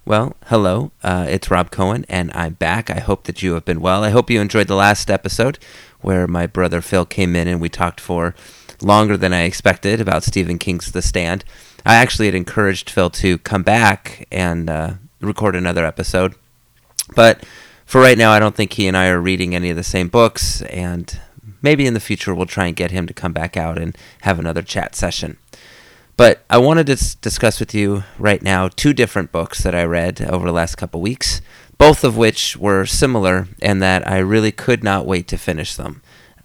Well, hello. It's Rob Cohen, and I'm back. I hope that you have been well. I hope you enjoyed the last episode where my brother Phil came in and we talked for longer than I expected about Stephen King's The Stand. I actually had encouraged Phil to come back and record another episode, but for right now, I don't think he and I are reading any of the same books, and maybe in the future we'll try and get him to come back out and have another chat session. But I wanted to discuss with you right now two different books that I read over the last couple weeks, both of which were similar and that I really could not wait to finish them.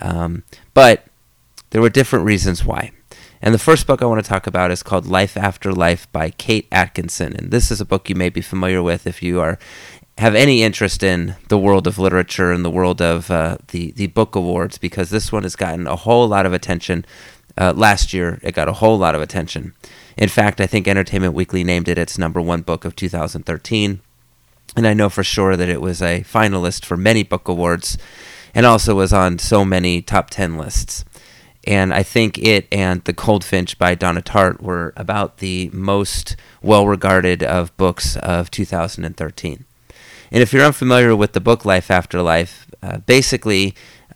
But there were different reasons why. And the first book I want to talk about is called Life After Life by Kate Atkinson. And this is a book you may be familiar with if you have any interest in the world of literature and the world of the book awards, because this one has gotten a whole lot of attention. Last year, it got a whole lot of attention. In fact, I think Entertainment Weekly named it its number one book of 2013. And I know for sure that it was a finalist for many book awards and also was on so many top 10 lists. And I think it and The Goldfinch by Donna Tartt were about the most well-regarded of books of 2013. And if you're unfamiliar with the book Life After Life, basically,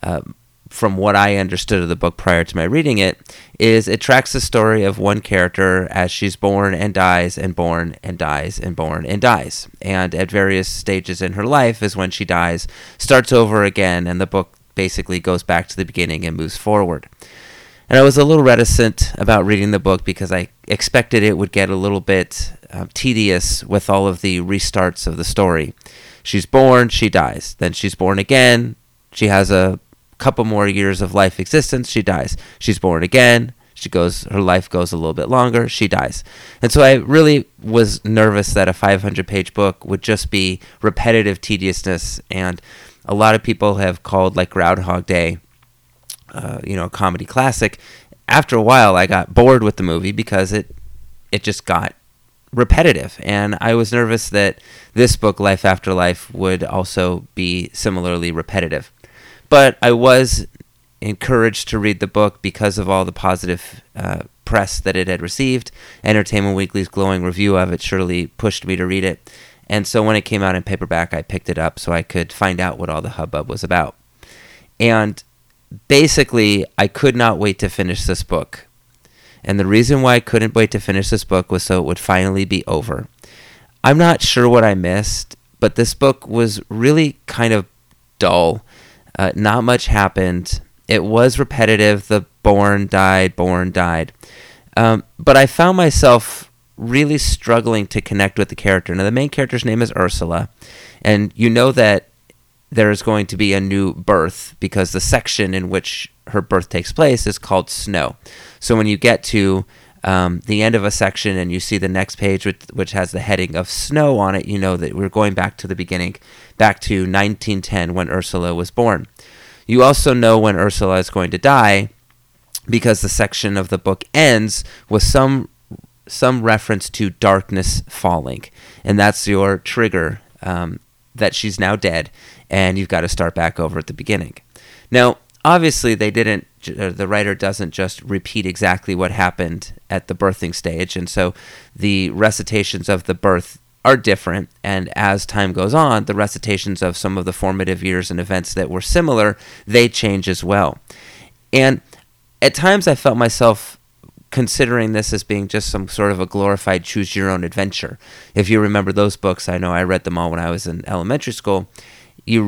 from what I understood of the book prior to my reading it, is it tracks the story of one character as she's born and dies and born and dies and born and dies. And at various stages in her life is when she dies, starts over again, and the book basically goes back to the beginning and moves forward. And I was a little reticent about reading the book because I expected it would get a little bit tedious with all of the restarts of the story. She's born, she dies. Then she's born again, she has a couple more years of life existence, she dies. She's born again, her life goes a little bit longer, she dies. And so I really was nervous that a 500-page book would just be repetitive tediousness, and a lot of people have called like Groundhog Day, a comedy classic. After a while, I got bored with the movie because it just got repetitive, and I was nervous that this book, Life After Life, would also be similarly repetitive. But I was encouraged to read the book because of all the positive press that it had received. Entertainment Weekly's glowing review of it surely pushed me to read it. And so when it came out in paperback, I picked it up so I could find out what all the hubbub was about. And basically, I could not wait to finish this book. And the reason why I couldn't wait to finish this book was so it would finally be over. I'm not sure what I missed, but this book was really kind of dull. Not much happened. It was repetitive. The born died. But I found myself really struggling to connect with the character. Now, the main character's name is Ursula, and you know that there is going to be a new birth because the section in which her birth takes place is called Snow. So when you get to the end of a section and you see the next page which has the heading of Snow on it, you know that we're going back to the beginning, back to 1910 when Ursula was born. You also know when Ursula is going to die because the section of the book ends with some reference to darkness falling, and that's your trigger that she's now dead, and you've got to start back over at the beginning. Now, obviously, the writer doesn't just repeat exactly what happened at the birthing stage, and so the recitations of the birth are different, and as time goes on, the recitations of some of the formative years and events that were similar, they change as well. And at times I felt myself considering this as being just some sort of a glorified choose-your-own-adventure. If you remember those books, I know I read them all when I was in elementary school. You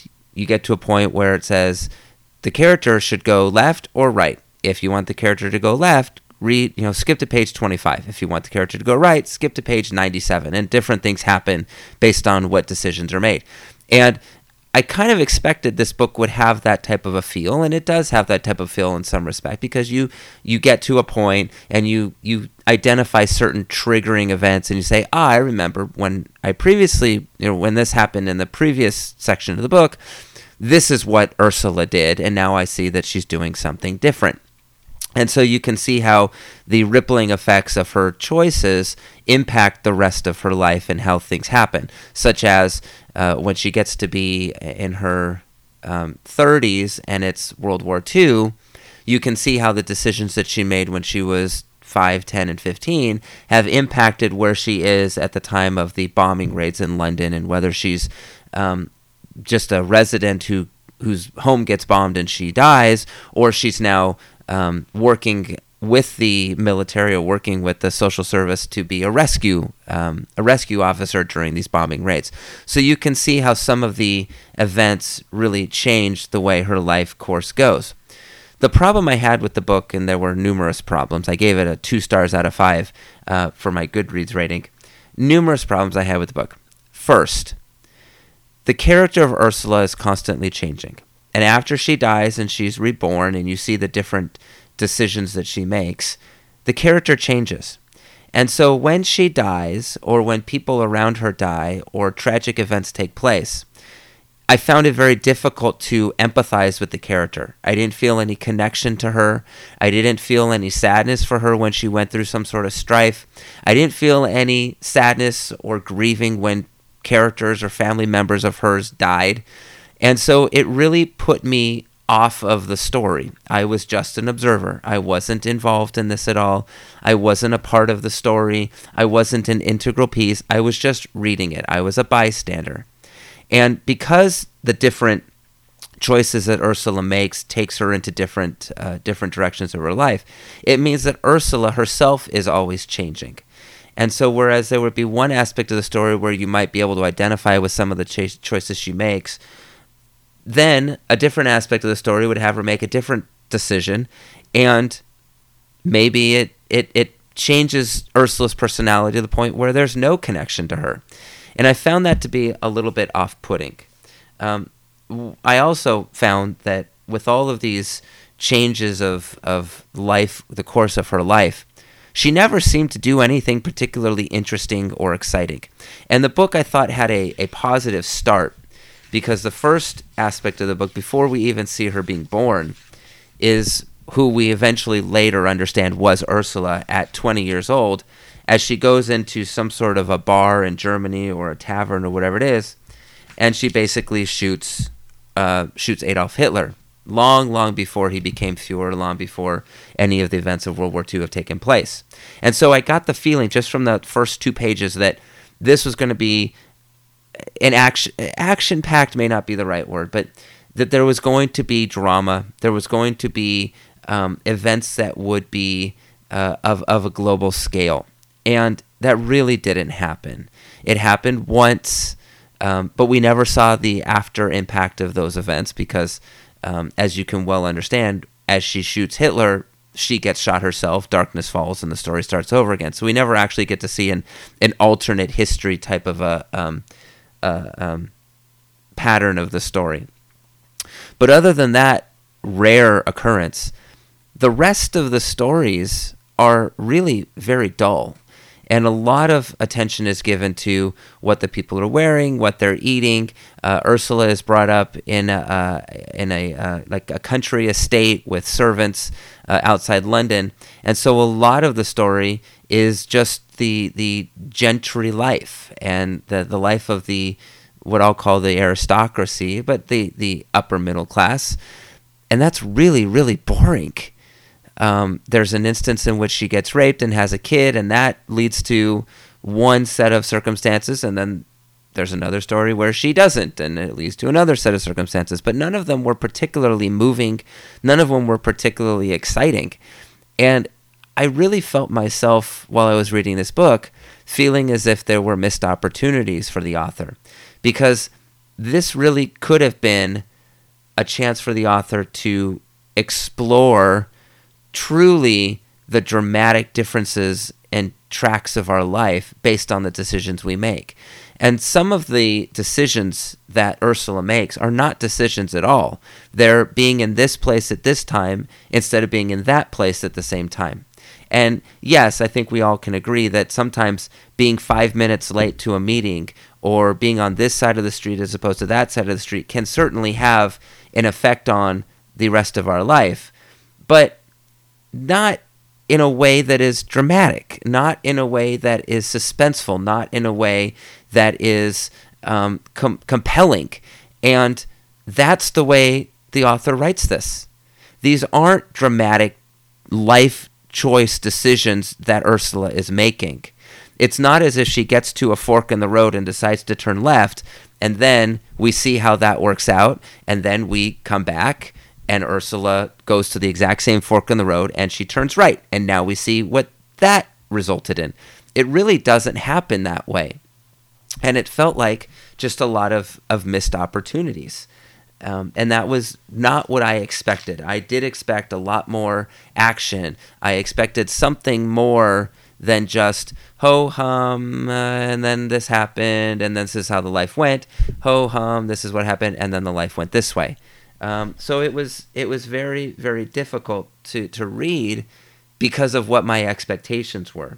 get to a point where it says the character should go left or right. If you want the character to go left, skip to page 25. If you want the character to go right, skip to page 97. And different things happen based on what decisions are made. And I kind of expected this book would have that type of a feel, and it does have that type of feel in some respect, because you get to a point and you identify certain triggering events, and you say, I remember when I previously, when this happened in the previous section of the book, this is what Ursula did, and now I see that she's doing something different. And so you can see how the rippling effects of her choices impact the rest of her life and how things happen, such as when she gets to be in her 30s and it's World War II, you can see how the decisions that she made when she was 5, 10, and 15 have impacted where she is at the time of the bombing raids in London, and whether she's just a resident whose home gets bombed and she dies, or she's now working with the military or working with the social service to be a rescue officer during these bombing raids. So you can see how some of the events really changed the way her life course goes. The problem I had with the book, and there were numerous problems, I gave it a 2 stars out of 5 for my Goodreads rating. Numerous problems I had with the book. First, the character of Ursula is constantly changing. And after she dies and she's reborn and you see the different decisions that she makes, the character changes. And so when she dies, or when people around her die, or tragic events take place, I found it very difficult to empathize with the character. I didn't feel any connection to her. I didn't feel any sadness for her when she went through some sort of strife. I didn't feel any sadness or grieving when characters or family members of hers died. And so it really put me off of the story. I was just an observer. I wasn't involved in this at all. I wasn't a part of the story. I wasn't an integral piece. I was just reading it. I was a bystander. And because the different choices that Ursula makes takes her into different directions of her life, it means that Ursula herself is always changing. And so whereas there would be one aspect of the story where you might be able to identify with some of the choices she makes, then a different aspect of the story would have her make a different decision, and maybe it changes Ursula's personality to the point where there's no connection to her. And I found that to be a little bit off-putting. I also found that with all of these changes of life, the course of her life, she never seemed to do anything particularly interesting or exciting. And the book, I thought, had a positive start, because the first aspect of the book, before we even see her being born, is who we eventually later understand was Ursula at 20 years old, as she goes into some sort of a bar in Germany or a tavern or whatever it is, and she basically shoots Adolf Hitler, long before he became Fuhrer, long before any of the events of World War II have taken place. And so I got the feeling just from the first 2 pages that this was going to be an action-packed may not be the right word, but that there was going to be drama, there was going to be events that would be of a global scale. And that really didn't happen. It happened once, but we never saw the after impact of those events because, as you can well understand, as she shoots Hitler, she gets shot herself, darkness falls, and the story starts over again. So we never actually get to see an alternate history type of a pattern of the story. But other than that rare occurrence, the rest of the stories are really very dull. And a lot of attention is given to what the people are wearing, what they're eating. Ursula is brought up in a country estate with servants outside London, and so a lot of the story is just the gentry life and the life of the what I'll call the aristocracy, but the upper middle class, and that's really, really boring. There's an instance in which she gets raped and has a kid, and that leads to one set of circumstances, and then there's another story where she doesn't, and it leads to another set of circumstances. But none of them were particularly moving. None of them were particularly exciting. And I really felt myself, while I was reading this book, feeling as if there were missed opportunities for the author, because this really could have been a chance for the author to explore truly the dramatic differences and tracks of our life based on the decisions we make. And some of the decisions that Ursula makes are not decisions at all. They're being in this place at this time instead of being in that place at the same time. And yes, I think we all can agree that sometimes being 5 minutes late to a meeting or being on this side of the street as opposed to that side of the street can certainly have an effect on the rest of our life, but not in a way that is dramatic, not in a way that is suspenseful, not in a way that is compelling. And that's the way the author writes this. These aren't dramatic, life choice decisions that Ursula is making. It's not as if she gets to a fork in the road and decides to turn left, and then we see how that works out, and then we come back, and Ursula goes to the exact same fork in the road, and she turns right, and now we see what that resulted in. It really doesn't happen that way. And it felt like just a lot of missed opportunities. And that was not what I expected. I did expect a lot more action. I expected something more than just ho-hum, and then this happened, and this is how the life went. Ho-hum, this is what happened, and then the life went this way. So it was very, very difficult to read because of what my expectations were.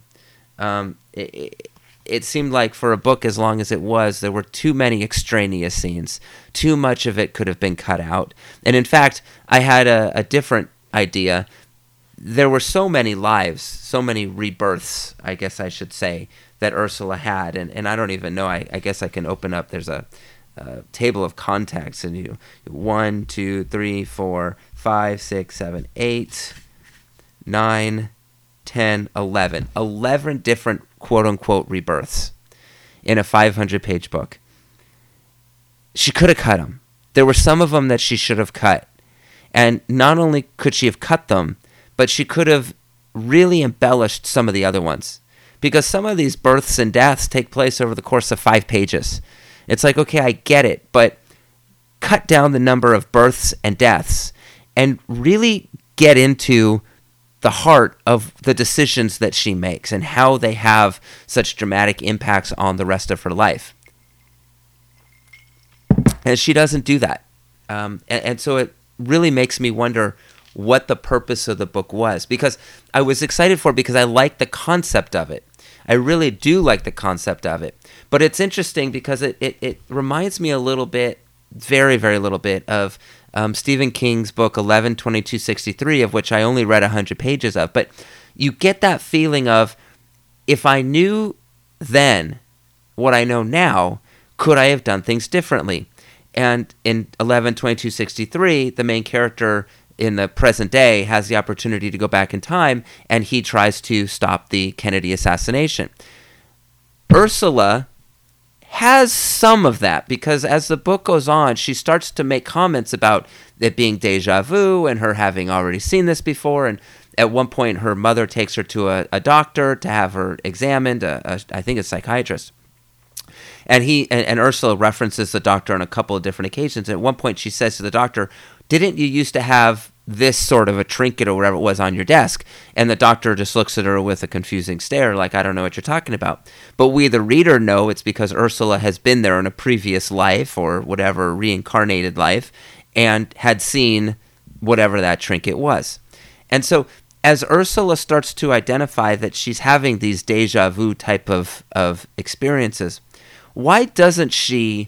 It seemed like for a book as long as it was, there were too many extraneous scenes. Too much of it could have been cut out. And in fact, I had a different idea. There were so many lives, so many rebirths, I guess I should say, that Ursula had. And I don't even know. I guess I can open up. There's a table of contacts. And you 1, 2, 3, 4, 5, 6, 7, 8, 9, 10, 11. 11 different quote-unquote rebirths in a 500-page book. She could have cut them. There were some of them that she should have cut. And not only could she have cut them, but she could have really embellished some of the other ones. Because some of these births and deaths take place over the course of 5 pages. It's like, okay, I get it, but cut down the number of births and deaths and really get into the heart of the decisions that she makes and how they have such dramatic impacts on the rest of her life. And she doesn't do that. And so it really makes me wonder what the purpose of the book was. Because I was excited for it because I like the concept of it. I really do like the concept of it. But it's interesting because it reminds me a little bit, very, very little bit, of Stephen King's book 11/22/63, of which I only read 100 pages of. But you get that feeling of, if I knew then what I know now, could I have done things differently? And in 11/22/63, the main character in the present day has the opportunity to go back in time, and he tries to stop the Kennedy assassination. Ursula has some of that, because as the book goes on, she starts to make comments about it being deja vu and her having already seen this before. And at one point, her mother takes her to a doctor to have her examined, I think a psychiatrist. And Ursula references the doctor on a couple of different occasions. And at one point, she says to the doctor, "Didn't you used to have this sort of a trinket or whatever it was on your desk?" And the doctor just looks at her with a confusing stare, like, "I don't know what you're talking about." But we, the reader, know it's because Ursula has been there in a previous life or whatever reincarnated life and had seen whatever that trinket was. And so as Ursula starts to identify that she's having these deja vu type of experiences, why doesn't she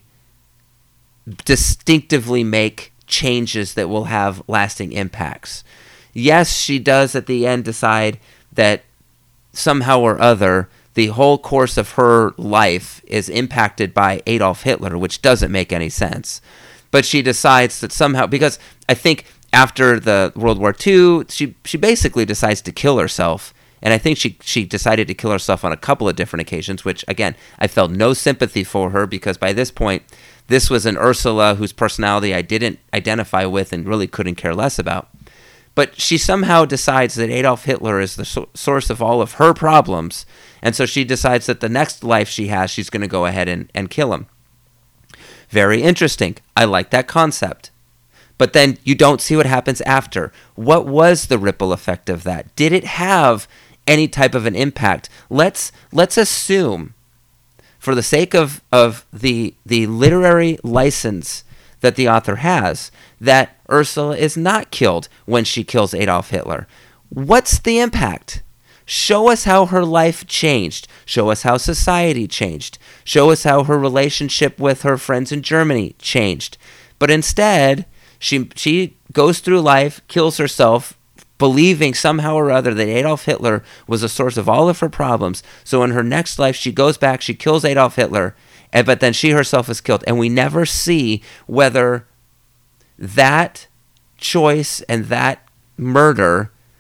distinctively make changes that will have lasting impacts? Yes, she does at the end decide that somehow or other the whole course of her life is impacted by Adolf Hitler, which doesn't make any sense. But she decides that somehow, because I think after the World War II, she basically decides to kill herself. And I think she decided to kill herself on a couple of different occasions, which, again, I felt no sympathy for her, because by this point, this was an Ursula whose personality I didn't identify with and really couldn't care less about. But she somehow decides that Adolf Hitler is the source of all of her problems, and so she decides that the next life she has, she's going to go ahead and kill him. Very interesting. I like that concept. But then you don't see what happens after. What was the ripple effect of that? Did it have any type of an impact? Let's assume, for the sake of the literary license that the author has, that Ursula is not killed when she kills Adolf Hitler. What's the impact? Show us how her life changed. Show us how society changed. Show us how her relationship with her friends in Germany changed. But instead, she goes through life, kills herself, believing somehow or other that Adolf Hitler was the source of all of her problems. So in her next life, she goes back, she kills Adolf Hitler, but then she herself is killed. And we never see whether that choice and that murder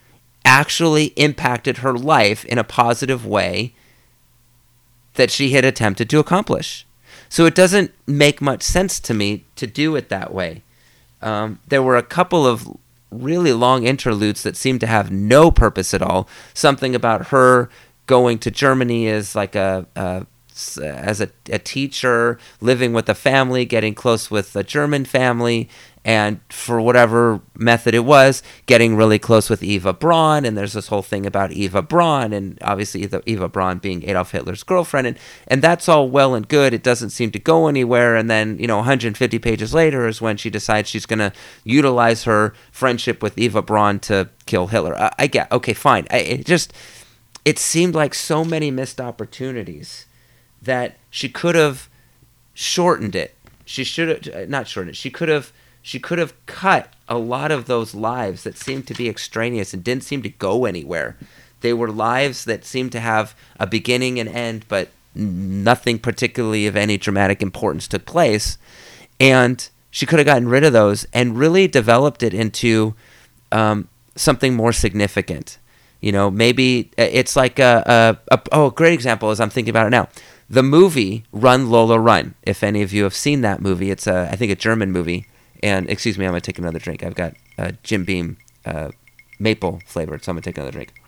actually impacted her life in a positive way that she had attempted to accomplish. So it doesn't make much sense to me to do it that way. There were a couple of really long interludes that seemed to have no purpose at all. Something about her going to Germany as like as a teacher, living with a family, getting close with a German family, and for whatever method it was, getting really close with Eva Braun. And there's this whole thing about Eva Braun, and obviously Eva Braun being Adolf Hitler's girlfriend. And that's all well and good. It doesn't seem to go anywhere. And then, 150 pages later is when she decides she's going to utilize her friendship with Eva Braun to kill Hitler. I get, okay, fine. It seemed like so many missed opportunities that she could have shortened it. She should have not shortened it. She could have cut a lot of those lives that seemed to be extraneous and didn't seem to go anywhere. They were lives that seemed to have a beginning and end, but nothing particularly of any dramatic importance took place. And she could have gotten rid of those and really developed it into something more significant. Maybe it's like a great example is I'm thinking about it now. The movie Run, Lola, Run. If any of you have seen that movie, it's I think a German movie. And excuse me, I'm going to take another drink. I've got Jim Beam maple flavored, so I'm going to take another drink.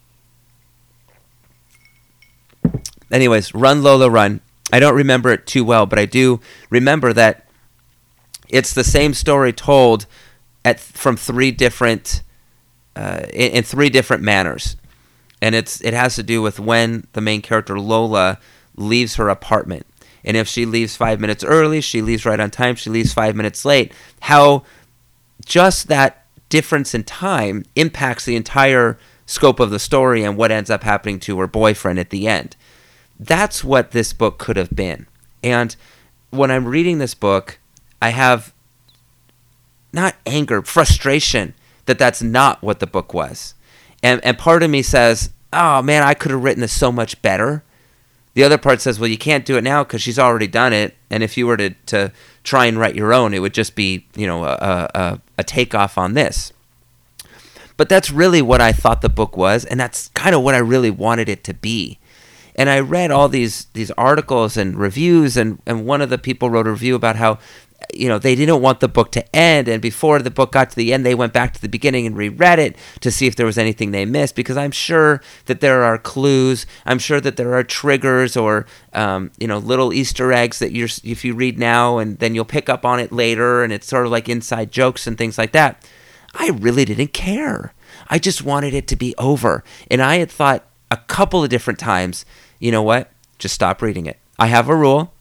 Anyways, Run, Lola, Run. I don't remember it too well, but I do remember that it's the same story told from three different in three different manners. And it has to do with when the main character Lola leaves her apartment. And if she leaves 5 minutes early, she leaves right on time, she leaves 5 minutes late, how just that difference in time impacts the entire scope of the story and what ends up happening to her boyfriend at the end. That's what this book could have been. And when I'm reading this book, I have not anger, frustration that that's not what the book was. And part of me says, oh man, I could have written this so much better. The other part says, well, you can't do it now because she's already done it. And if you were to try and write your own, it would just be, a takeoff on this. But that's really what I thought the book was. And that's kind of what I really wanted it to be. And I read all these articles and reviews. And one of the people wrote a review about how, they didn't want the book to end. And before the book got to the end, they went back to the beginning and reread it to see if there was anything they missed. Because I'm sure that there are clues. I'm sure that there are triggers or, little Easter eggs that if you read now and then you'll pick up on it later. And it's sort of like inside jokes and things like that. I really didn't care. I just wanted it to be over. And I had thought a couple of different times, you know what? Just stop reading it. I have a rule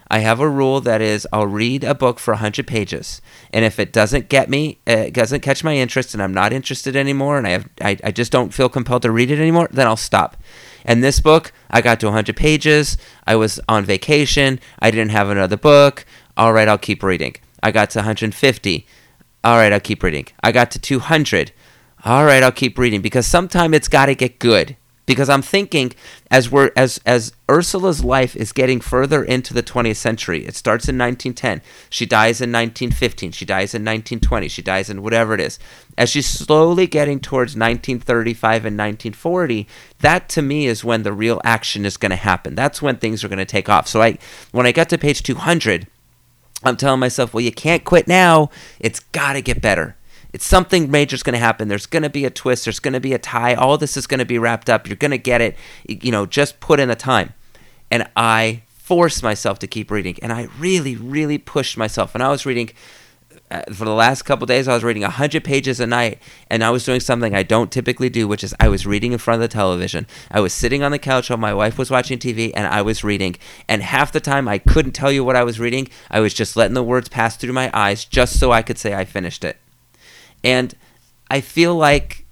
that is I'll read a book for 100 pages. And if it doesn't get me, it doesn't catch my interest and I'm not interested anymore and I just don't feel compelled to read it anymore, then I'll stop. And this book, I got to 100 pages. I was on vacation. I didn't have another book. All right, I'll keep reading. I got to 150. All right, I'll keep reading. I got to 200. All right, I'll keep reading because sometime it's got to get good. Because I'm thinking, as Ursula's life is getting further into the 20th century, it starts in 1910, she dies in 1915, she dies in 1920, she dies in whatever it is. As she's slowly getting towards 1935 and 1940, that to me is when the real action is going to happen. That's when things are going to take off. So when I got to page 200, I'm telling myself, well, you can't quit now. It's got to get better. It's something major's going to happen. There's going to be a twist. There's going to be a tie. All this is going to be wrapped up. You're going to get it. Just put in the time. And I forced myself to keep reading. And I really, really pushed myself. And I was reading, for the last couple of days, I was reading 100 pages a night. And I was doing something I don't typically do, which is I was reading in front of the television. I was sitting on the couch while my wife was watching TV, and I was reading. And half the time, I couldn't tell you what I was reading. I was just letting the words pass through my eyes just so I could say I finished it. And I feel like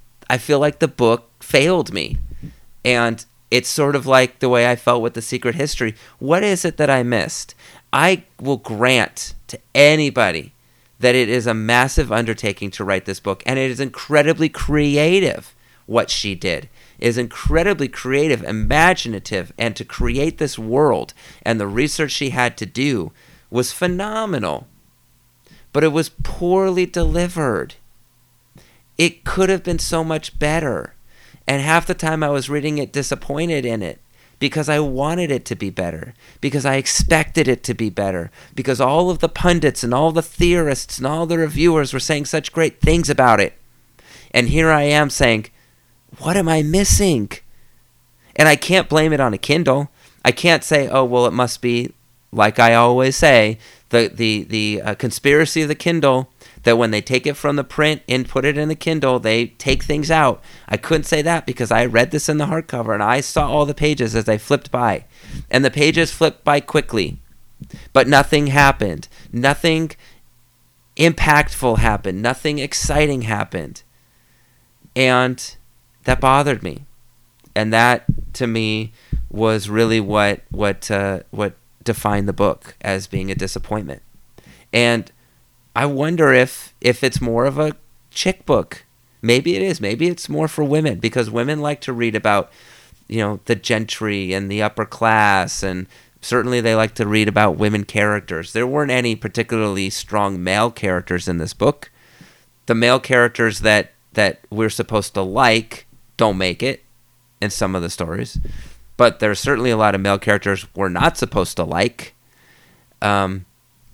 the book failed me. And it's sort of like the way I felt with The Secret History. What is it that I missed? I will grant to anybody that it is a massive undertaking to write this book. And it is incredibly creative what she did. It is incredibly creative, imaginative. And to create this world and the research she had to do was phenomenal. But it was poorly delivered. it could have been so much better. And half the time I was reading it disappointed in it because I wanted it to be better, because I expected it to be better, because all of the pundits and all the theorists and all the reviewers were saying such great things about it. And here I am saying, what am I missing? And I can't blame it on a Kindle. I can't say, oh, well, it must be, like I always say, the conspiracy of the Kindle, that when they take it from the print and put it in the Kindle, they take things out. I couldn't say that because I read this in the hardcover and I saw all the pages as they flipped by. And the pages flipped by quickly. But nothing happened. Nothing impactful happened. Nothing exciting happened. And that bothered me. And that, to me, was really what defined the book as being a disappointment. And I wonder if it's more of a chick book. Maybe it is. Maybe it's more for women, because women like to read about, the gentry and the upper class, and certainly they like to read about women characters. There weren't any particularly strong male characters in this book. The male characters that we're supposed to like don't make it in some of the stories. But there's certainly a lot of male characters we're not supposed to like. On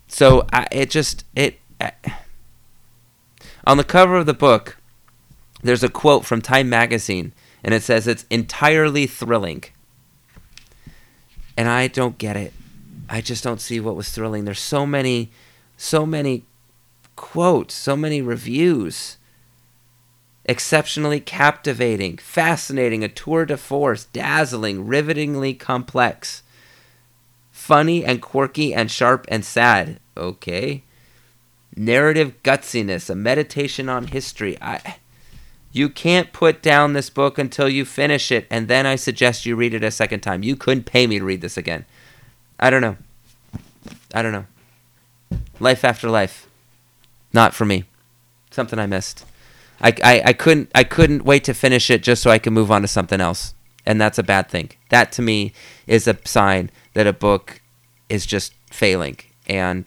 the cover of the book, there's a quote from Time magazine, and it says it's entirely thrilling. And I don't get it. I just don't see what was thrilling. There's so many quotes, so many reviews. Exceptionally captivating, fascinating, a tour de force, dazzling, rivetingly complex, funny and quirky and sharp and sad. Okay. Narrative gutsiness, a meditation on history. You can't put down this book until you finish it, and then I suggest you read it a second time. You couldn't pay me to read this again. I don't know. Life After Life. Not for me. Something I missed. I couldn't wait to finish it just so I could move on to something else. And that's a bad thing. That, to me, is a sign that a book is just failing. And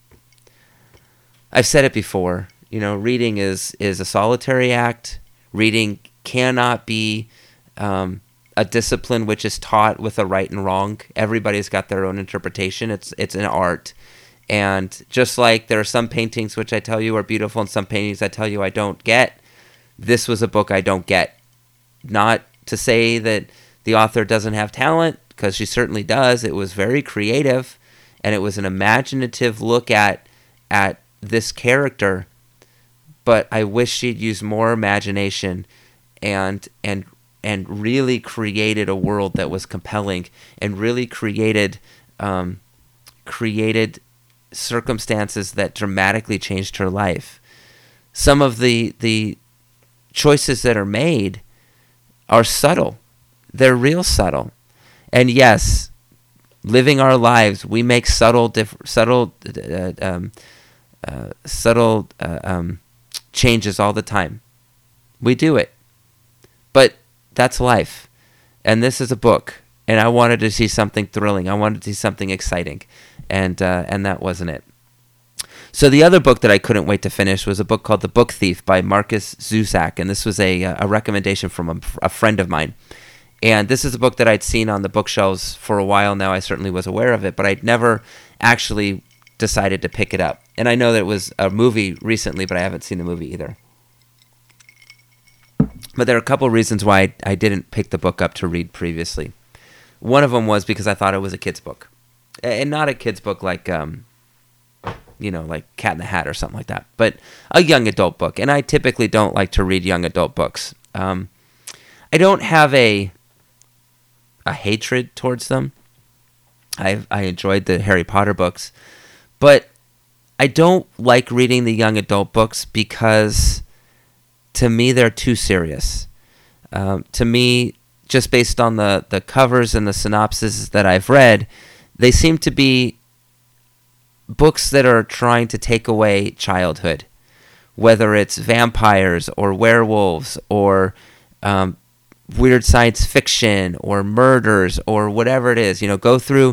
I've said it before, reading is a solitary act. Reading cannot be a discipline which is taught with a right and wrong. Everybody's got their own interpretation. It's an art. And just like there are some paintings which I tell you are beautiful and some paintings I tell you I don't get, this was a book I don't get. Not to say that the author doesn't have talent, because she certainly does. It was very creative, and it was an imaginative look at this character. But I wish she'd used more imagination and really created a world that was compelling, and really created circumstances that dramatically changed her life. Some of the choices that are made are subtle. They're real subtle. And yes, living our lives, we make subtle changes all the time. We do it. But that's life. And this is a book. And I wanted to see something thrilling. I wanted to see something exciting. And that wasn't it. So the other book that I couldn't wait to finish was a book called The Book Thief by Markus Zusak. And this was a recommendation from a friend of mine. And this is a book that I'd seen on the bookshelves for a while now. I certainly was aware of it, but I'd never actually decided to pick it up. And I know that it was a movie recently, but I haven't seen the movie either. But there are a couple reasons why I didn't pick the book up to read previously. One of them was because I thought it was a kid's book. And not a kid's book like, like Cat in the Hat or something like that, but a young adult book. And I typically don't like to read young adult books. I don't have a hatred towards them. I enjoyed the Harry Potter books, but I don't like reading the young adult books because, to me, they're too serious. To me, just based on the covers and the synopses that I've read, they seem to be books that are trying to take away childhood, whether it's vampires or werewolves or weird science fiction or murders or whatever it is. Go through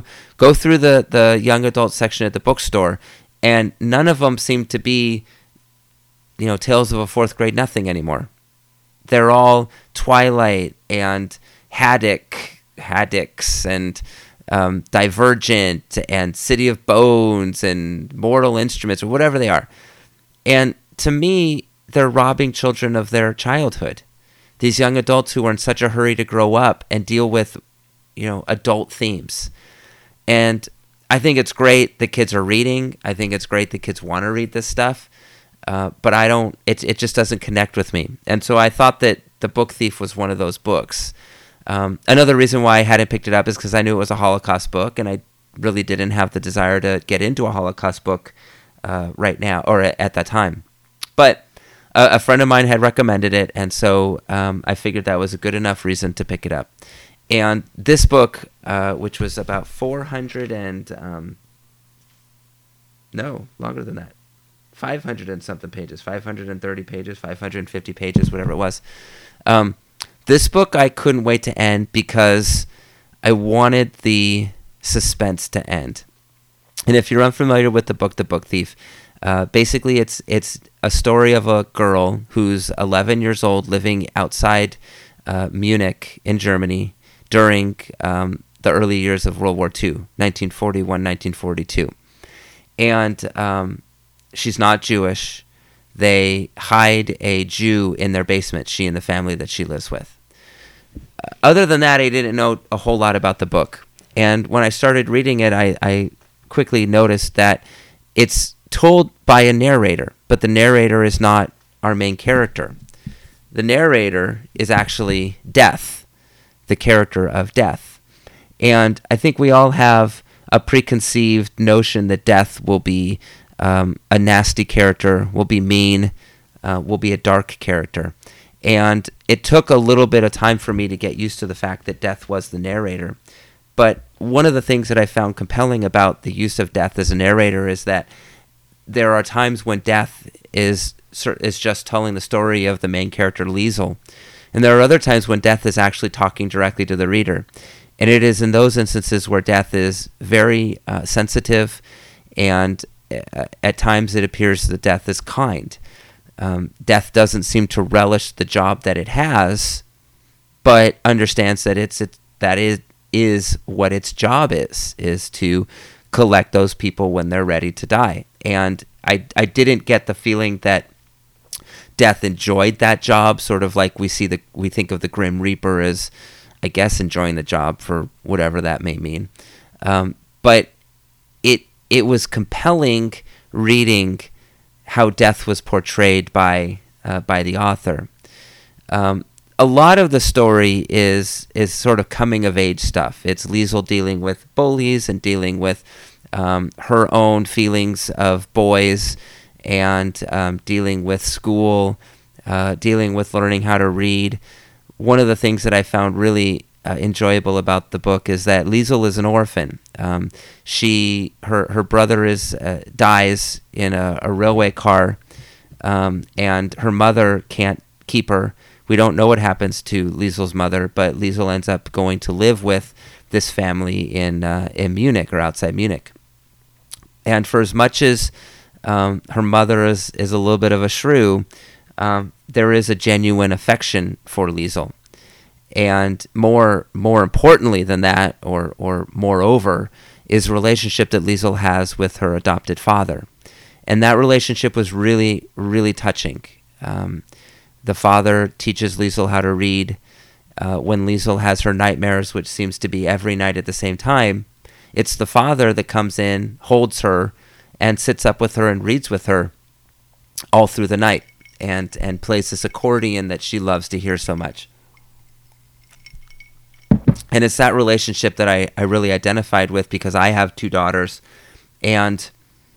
the young adult section at the bookstore, and none of them seem to be Tales of a Fourth Grade Nothing anymore. They're all Twilight and Haddix and Divergent and City of Bones and Mortal Instruments, or whatever they are. And to me, they're robbing children of their childhood. These young adults who are in such a hurry to grow up and deal with, adult themes. And I think it's great that kids are reading. I think it's great that kids want to read this stuff. But I don't, it just doesn't connect with me. And so I thought that The Book Thief was one of those books. Another reason why I hadn't picked it up is because I knew it was a Holocaust book, and I really didn't have the desire to get into a Holocaust book right now, or at that time. But a friend of mine had recommended it, and so I figured that was a good enough reason to pick it up. And this book, which was about 400 and... no, longer than that. 500 and something pages, 530 pages, 550 pages, whatever it was. This book I couldn't wait to end because I wanted the suspense to end. And if you're unfamiliar with the book, The Book Thief, basically it's a story of a girl who's 11 years old living outside Munich in Germany during the early years of World War II, 1941, 1942. And she's not Jewish. They hide a Jew in their basement, she and the family that she lives with. Other than that, I didn't know a whole lot about the book. And when I started reading it, I quickly noticed that it's told by a narrator, but the narrator is not our main character. The narrator is actually Death, the character of Death. And I think we all have a preconceived notion that Death will be a nasty character, will be mean, will be a dark character. And it took a little bit of time for me to get used to the fact that Death was the narrator. But one of the things that I found compelling about the use of Death as a narrator is that there are times when Death is just telling the story of the main character, Liesel. And there are other times when Death is actually talking directly to the reader. And it is in those instances where Death is very sensitive, and at times it appears that Death is kind. Death doesn't seem to relish the job that it has, but understands that that is what its job is to collect those people when they're ready to die. And I didn't get the feeling that Death enjoyed that job, sort of like we think of the Grim Reaper as, I guess, enjoying the job for whatever that may mean. But it was compelling reading how Death was portrayed by the author. A lot of the story is sort of coming of age stuff. It's Liesel dealing with bullies and dealing with her own feelings of boys, and dealing with school, dealing with learning how to read. One of the things that I found really enjoyable about the book is that Liesel is an orphan. Her brother dies in a railway car, and her mother can't keep her. We don't know what happens to Liesel's mother, but Liesel ends up going to live with this family in Munich, or outside Munich. And for as much as her mother is a little bit of a shrew, there is a genuine affection for Liesel. And more importantly than that, or moreover, is a relationship that Liesel has with her adopted father. And that relationship was really, really touching. The father teaches Liesel how to read. When Liesel has her nightmares, which seems to be every night at the same time, it's the father that comes in, holds her, and sits up with her and reads with her all through the night, and plays this accordion that she loves to hear so much. And it's that relationship that I really identified with, because I have two daughters, and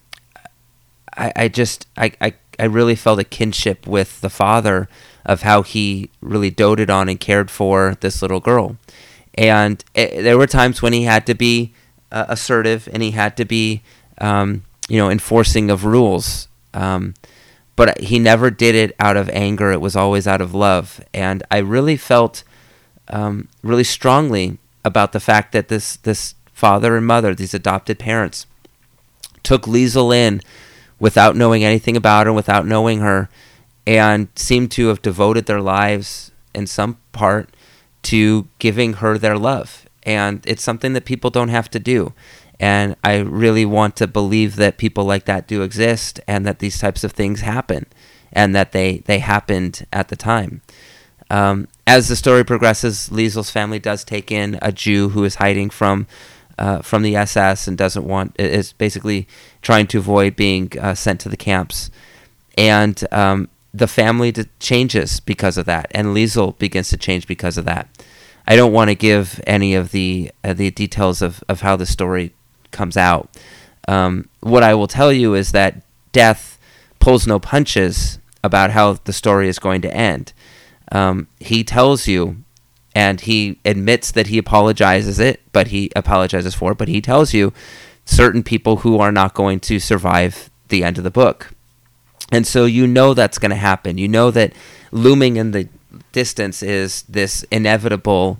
I really felt a kinship with the father of how he really doted on and cared for this little girl. And there were times when he had to be assertive, and he had to be, enforcing of rules. But he never did it out of anger. It was always out of love. And I really felt really strongly about the fact that this father and mother, these adopted parents, took Liesel in without knowing anything about her, without knowing her, and seem to have devoted their lives in some part to giving her their love. And it's something that people don't have to do. And I really want to believe that people like that do exist, and that these types of things happen, and that they happened at the time. As the story progresses, Liesel's family does take in a Jew who is hiding from the SS and is basically trying to avoid being sent to the camps. And the family changes because of that, and Liesel begins to change because of that. I don't want to give any of the details of how the story comes out. What I will tell you is that death pulls no punches about how the story is going to end. He tells you, and he admits that he apologizes for it, but he tells you certain people who are not going to survive the end of the book. And so you know that's going to happen. You know that looming in the distance is this inevitable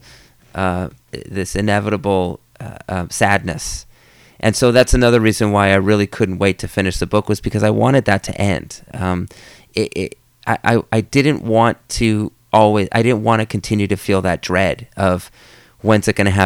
sadness. And so that's another reason why I really couldn't wait to finish the book, was because I wanted that to end. I didn't want to continue to feel that dread of when's it going to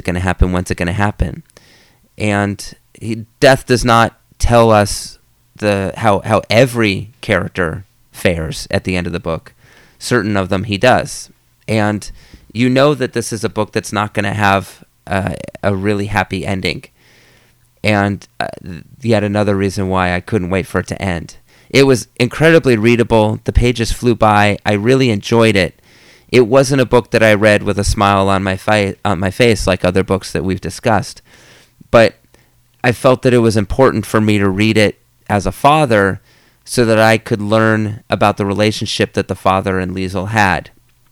happen. And death does not tell us how every character fares at the end of the book. Certain of them he does. And you know that this is a book that's not going to have a really happy ending. And yet another reason why I couldn't wait for it to end. It was incredibly readable. The pages flew by. I really enjoyed it. It wasn't a book that I read with a smile on my face like other books that we've discussed. But I felt that it was important for me to read it as a father, so that I could learn about the relationship that the father and Liesel had.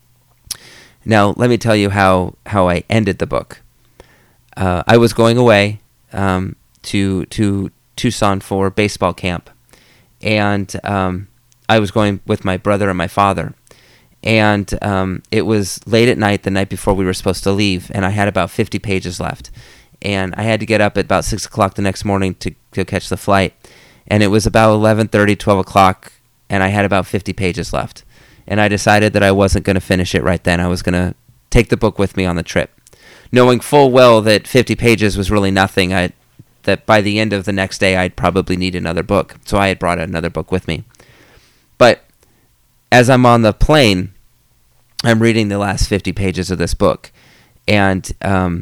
Now, let me tell you how I ended the book. I was going away to Tucson for baseball camp, and I was going with my brother and my father. And it was late at night, the night before we were supposed to leave, and I had about 50 pages left. And I had to get up at about 6 o'clock the next morning to catch the flight. And it was about 11:30, 12 o'clock, and I had about 50 pages left. And I decided that I wasn't going to finish it right then. I was going to take the book with me on the trip, knowing full well that 50 pages was really nothing. That by the end of the next day, I'd probably need another book. So I had brought another book with me. But as I'm on the plane, I'm reading the last 50 pages of this book. And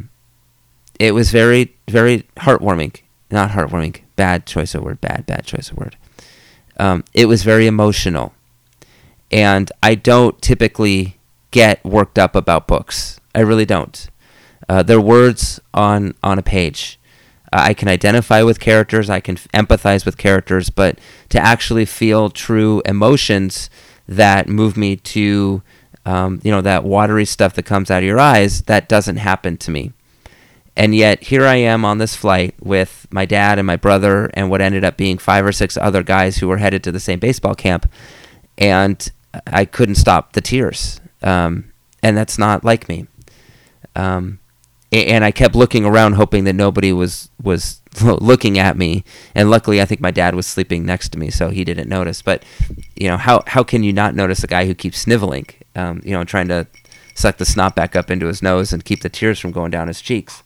it was very, very heartwarming. Not heartwarming. Bad choice of word. Bad choice of word. It was very emotional. And I don't typically get worked up about books. I really don't. They're words on a page. I can identify with characters. I can empathize with characters. But to actually feel true emotions that move me to, that watery stuff that comes out of your eyes, that doesn't happen to me. And yet here I am on this flight with my dad and my brother and what ended up being 5 or 6 other guys who were headed to the same baseball camp. And I couldn't stop the tears. And that's not like me. And I kept looking around hoping that nobody was looking at me. And luckily I think my dad was sleeping next to me, so he didn't notice. But, how can you not notice a guy who keeps sniveling, trying to suck the snot back up into his nose and keep the tears from going down his cheeks?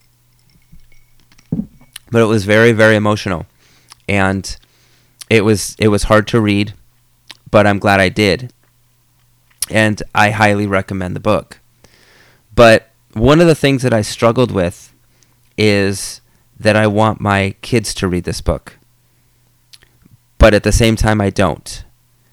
But it was very, very emotional, and it was hard to read, but I'm glad I did, and I highly recommend the book. But one of the things that I struggled with is that I want my kids to read this book, but at the same time I don't.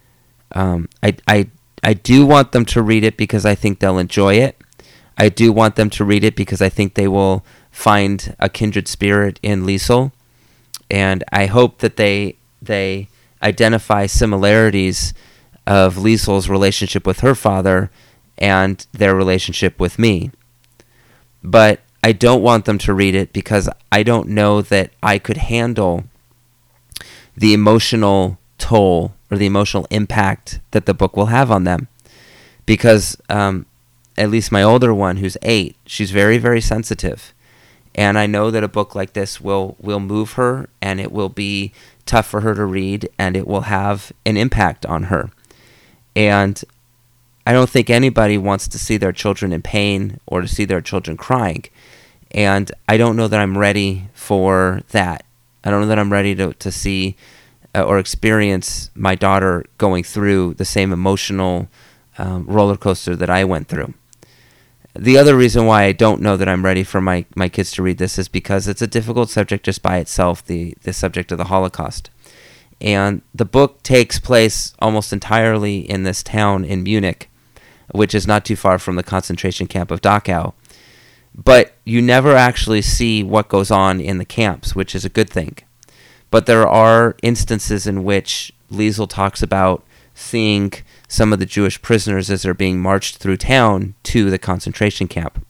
I do want them to read it because I think they'll enjoy it. I do want them to read it because I think they will find a kindred spirit in Liesel, and I hope that they identify similarities of Liesel's relationship with her father and their relationship with me. But I don't want them to read it because I don't know that I could handle the emotional toll or the emotional impact that the book will have on them. Because at least my older one, who's 8, she's very, very sensitive. And I know that a book like this will move her, and it will be tough for her to read, and it will have an impact on her. And I don't think anybody wants to see their children in pain or to see their children crying. And I don't know that I'm ready for that. I don't know that I'm ready to see or experience my daughter going through the same emotional roller coaster that I went through. The other reason why I don't know that I'm ready for my kids to read this is because it's a difficult subject just by itself, the subject of the Holocaust. And the book takes place almost entirely in this town in Munich, which is not too far from the concentration camp of Dachau. But you never actually see what goes on in the camps, which is a good thing. But there are instances in which Liesl talks about seeing some of the Jewish prisoners as they're being marched through town to the concentration camp.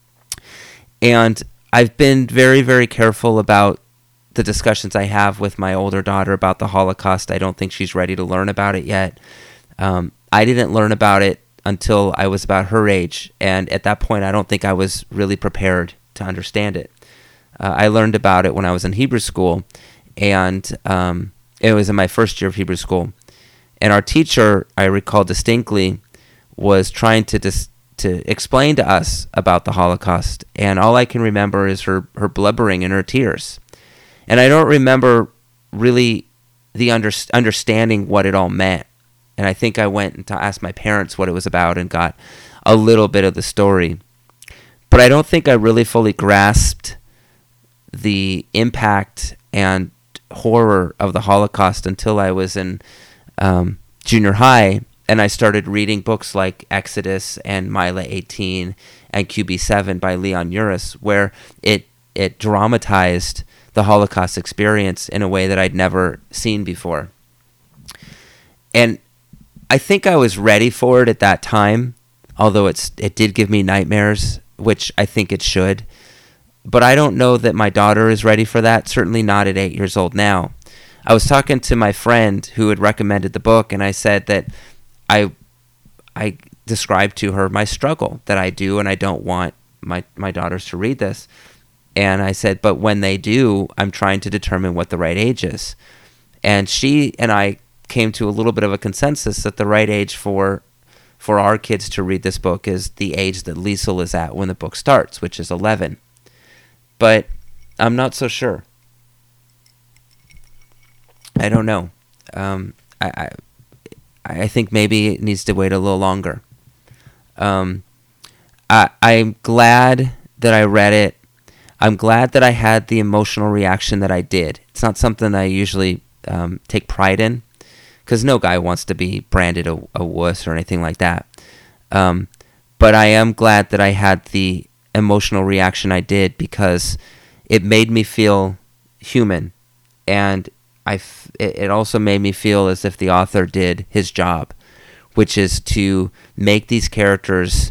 And I've been very, very careful about the discussions I have with my older daughter about the Holocaust. I don't think she's ready to learn about it yet. I didn't learn about it until I was about her age, and at that point I don't think I was really prepared to understand it. I learned about it when I was in Hebrew school, and it was in my first year of Hebrew school. And our teacher, I recall distinctly, was trying to explain to us about the Holocaust, and all I can remember is her blubbering and her tears. And I don't remember really the understanding what it all meant. And I think I went and asked my parents what it was about and got a little bit of the story. But I don't think I really fully grasped the impact and horror of the Holocaust until I was in junior high, and I started reading books like Exodus and Mila 18 and QB7 by Leon Uris, where it dramatized the Holocaust experience in a way that I'd never seen before. And I think I was ready for it at that time, although it did give me nightmares, which I think it should. But I don't know that my daughter is ready for that, certainly not at 8 years old now. I was talking to my friend who had recommended the book, and I said that I described to her my struggle that I do, and I don't want my daughters to read this. And I said, but when they do, I'm trying to determine what the right age is. And she and I came to a little bit of a consensus that the right age for our kids to read this book is the age that Liesl is at when the book starts, which is 11. But I'm not so sure. I don't know. I think maybe it needs to wait a little longer. I'm glad that I read it. I'm glad that I had the emotional reaction that I did. It's not something I usually take pride in, because no guy wants to be branded a wuss or anything like that. But I am glad that I had the emotional reaction I did, because it made me feel human, and it also made me feel as if the author did his job, which is to make these characters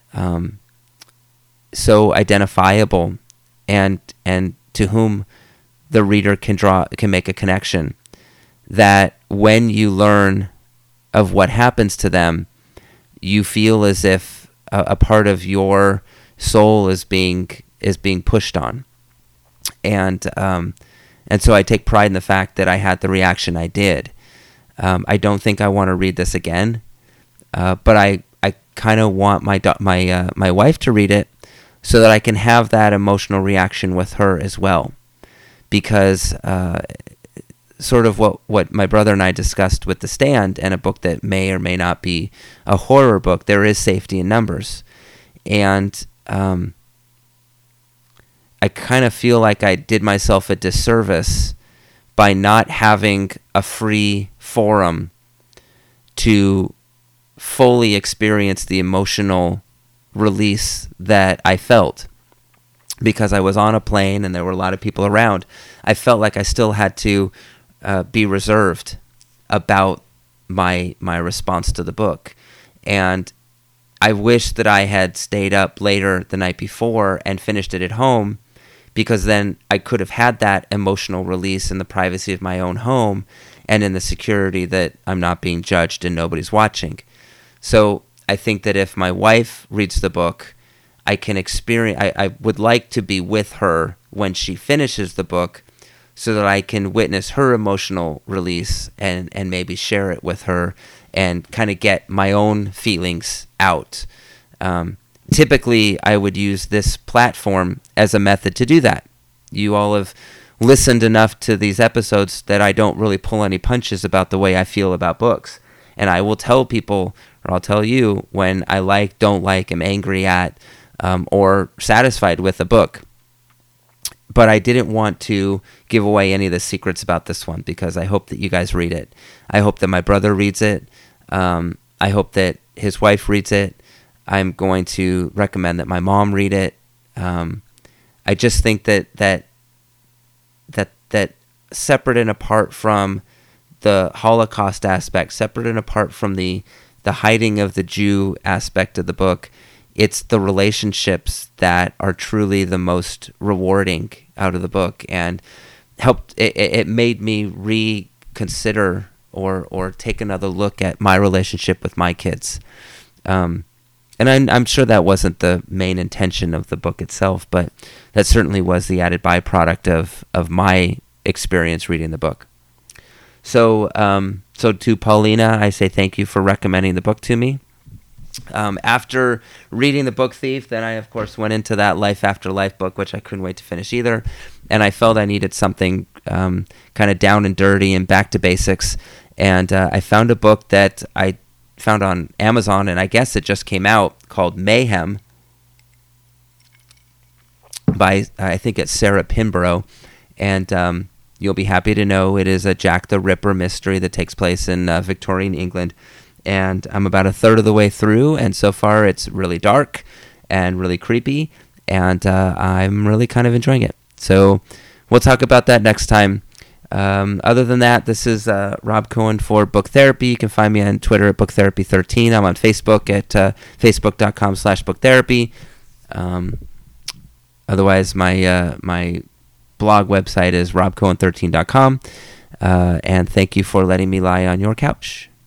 so identifiable and to whom the reader can make a connection, that when you learn of what happens to them, you feel as if a part of your soul is being pushed on. And so I take pride in the fact that I had the reaction I did. I don't think I want to read this again, but I kind of want my wife to read it so that I can have that emotional reaction with her as well. Because sort of what my brother and I discussed with The Stand, and a book that may or may not be a horror book, there is safety in numbers. And I kind of feel like I did myself a disservice by not having a free forum to fully experience the emotional release that I felt. Because I was on a plane and there were a lot of people around, I felt like I still had to be reserved about my response to the book. And I wish that I had stayed up later the night before and finished it at home, because then I could have had that emotional release in the privacy of my own home and in the security that I'm not being judged and nobody's watching. So I think that if my wife reads the book, I can experience. I would like to be with her when she finishes the book, so that I can witness her emotional release and maybe share it with her and kind of get my own feelings out. Typically, I would use this platform as a method to do that. You all have listened enough to these episodes that I don't really pull any punches about the way I feel about books. And I will tell people, or I'll tell you, when I like, don't like, am angry at, or satisfied with a book. But I didn't want to give away any of the secrets about this one because I hope that you guys read it. I hope that my brother reads it. I hope that his wife reads it. I'm going to recommend that my mom read it. I just think that separate and apart from the Holocaust aspect, separate and apart from the hiding of the Jew aspect of the book, it's the relationships that are truly the most rewarding out of the book, and helped. It made me reconsider or take another look at my relationship with my kids. And I'm sure that wasn't the main intention of the book itself, but that certainly was the added byproduct of my experience reading the book. So to Paulina, I say thank you for recommending the book to me. After reading The Book Thief, then I, of course, went into that Life After Life book, which I couldn't wait to finish either. And I felt I needed something kind of down and dirty and back to basics. And I found a book that I found on Amazon, and I guess it just came out, called Mayhem by, I think it's Sarah Pinborough. And you'll be happy to know it is a Jack the Ripper mystery that takes place in Victorian England. And I'm about a third of the way through, and so far it's really dark and really creepy, and I'm really kind of enjoying it. So we'll talk about that next time. Other than that, this is Rob Cohen for Book Therapy. You can find me on Twitter at BookTherapy13. I'm on Facebook at facebook.com/booktherapy. Otherwise, my blog website is robcohen13.com. And thank you for letting me lie on your couch.